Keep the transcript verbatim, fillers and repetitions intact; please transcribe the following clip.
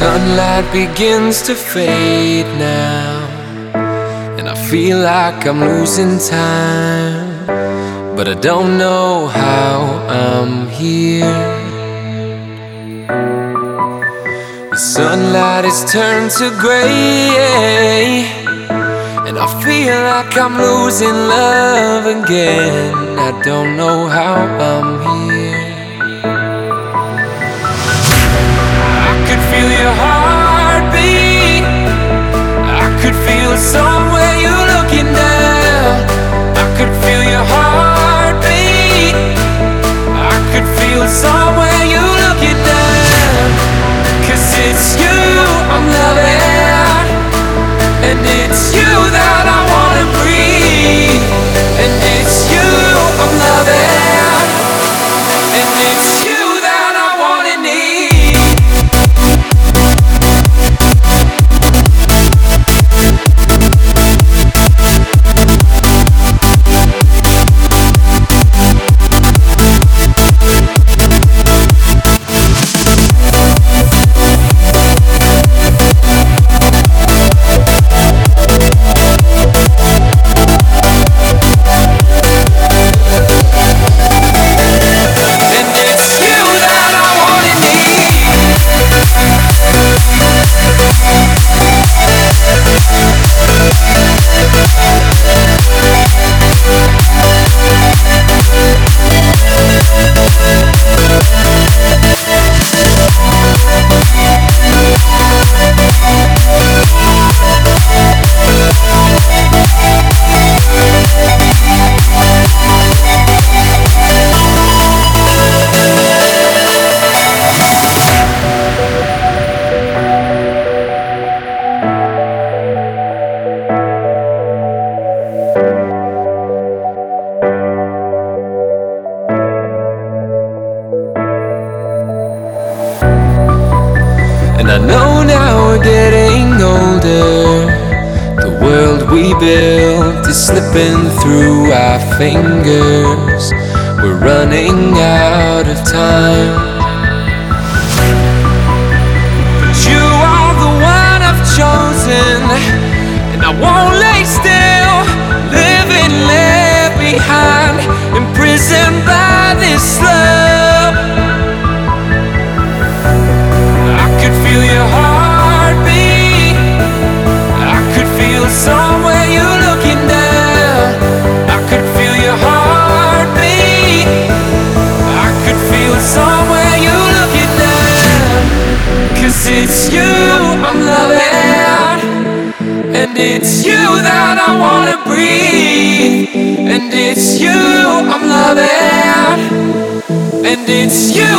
Sunlight begins to fade now, and I feel like I'm losing time, but I don't know how I'm here. The sunlight has turned to gray, and I feel like I'm losing love again. I don't know how I'm here. I could feel your heartbeat, I could feel somewhere you're looking down. I could feel your heartbeat, I could feel somewhere you're looking down. 'Cause it's you I'm loving, and it's you that I wanna breathe. And it's you I'm loving, and it's you that I wanna need. And I know now we're getting older, the world we built is slipping through our fingers. We're running out of time, but you are the one I've chosen, and I won't lay still, living left behind, imprisoned by this love. I could feel your heartbeat, I could feel somewhere you're looking down. I could feel your heartbeat, I could feel somewhere you're looking down. 'Cause it's you I'm loving, and it's you that I wanna breathe. And it's you I'm loving, and it's you